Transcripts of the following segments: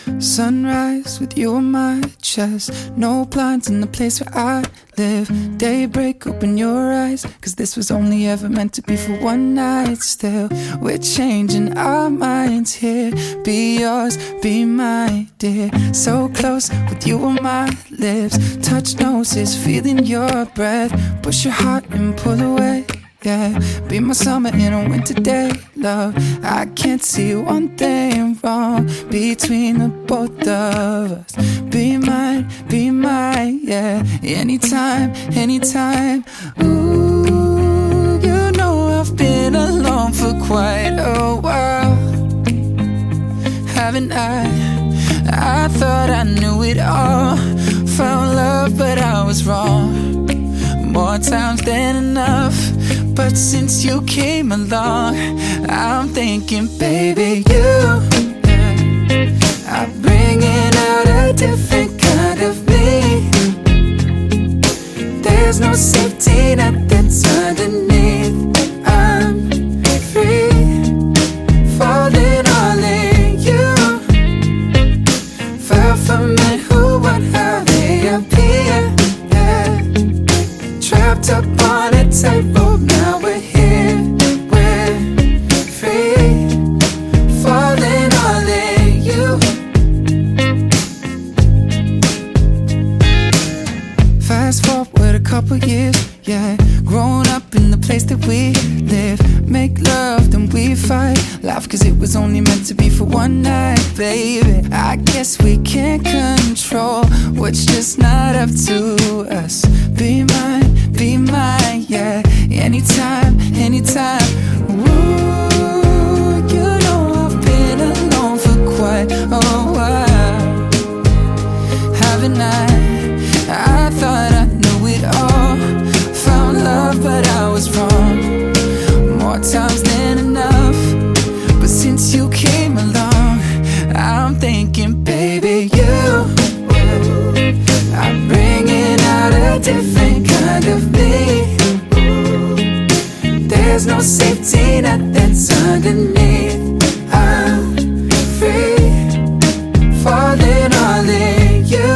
Sunrise with you on my chest. No blinds in the place where I live. Daybreak, open your eyes, 'cause this was only ever meant to be for one night. Still, we're changing our minds here. Be yours, be mine, dear. So close with you on my lips. Touch noses, feeling your breath. Push your heart and pull away. Yeah, be my summer in a winter day, love. I can't see one thing wrong between the both of us. Be mine, yeah. Anytime, anytime. Ooh, you know I've been alone for quite a while, haven't I? I thought I knew it all. Found love, but I was wrong. More times than enough. But since you came along, I'm thinking, baby, you are bringing out a different kind of me. There's no safety net that's underneath. I'm free, falling all in you. Far from it, who, what, how they appear. Yeah. Trapped up on a tightrope, now we're here, we're free, falling all in you. Fast forward a couple years, yeah. Growing up in the place that we live. Make love, then we fight. Laugh 'cause it was only meant to be for one night, baby. I guess we can't control what's just not up to us. Be mine, yeah. Anytime, anytime. Ooh, you know I've been alone for quite a while, haven't I? I thought I knew it all. Found love, but I was wrong. More times than enough. But since you came along, I'm thinking, baby, you are bringing out a different kind of me. There's no safety net that's underneath. I'm free, falling all in you.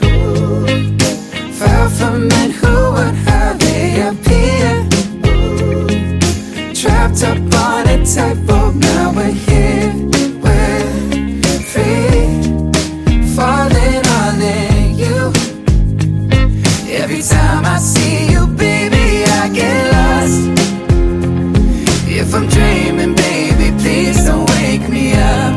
Far from it, who, what, how they appear. Trapped up on a tightrope, now we're here, we're free, falling all in you. Every time I see you, baby, I get lost. If I'm dreaming, baby, please don't wake me up.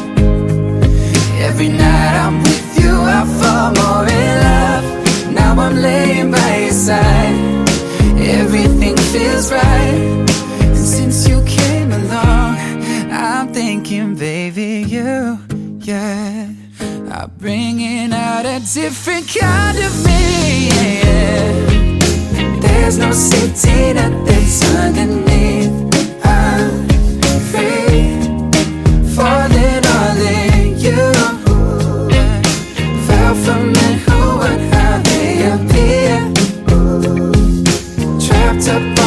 Every night I'm with you, I fall more in love. Now I'm laying by your side, everything feels right. And since you came along, I'm thinking, baby, you, yeah, are bringing out a different kind of me, yeah. There's no safety net that's underneath. I'm free, falling all in you. Far from it, who, what, how they appear. Trapped up